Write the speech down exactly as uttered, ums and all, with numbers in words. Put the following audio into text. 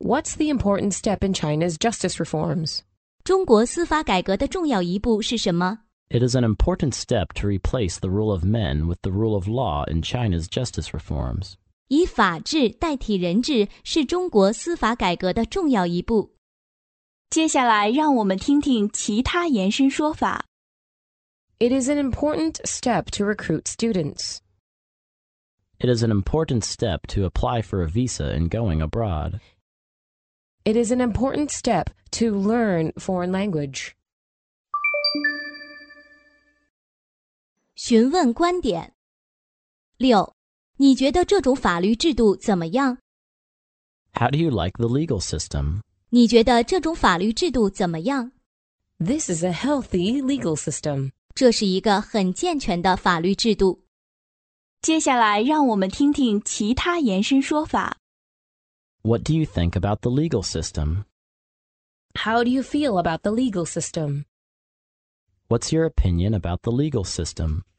What's the important step in China's justice reforms? 中国司法改革的重要一步是什么？ It is an important step to replace the rule of men with the rule of law in China's justice reforms. 以法治代替人治是中国司法改革的重要一步。 接下来让我们听听其他延伸说法。 It is an important step to recruit students. It is an important step to apply for a visa in going abroad. It is an important step to learn foreign language. 询问观点。六，你觉得这种法律制度怎么样？ How do you like the legal system? 你觉得这种法律制度怎么样？ This is a healthy legal system. 这是一个很健全的法律制度。 接下来让我们听听其他延伸说法。 What do you think about the legal system? How do you feel about the legal system? What's your opinion about the legal system?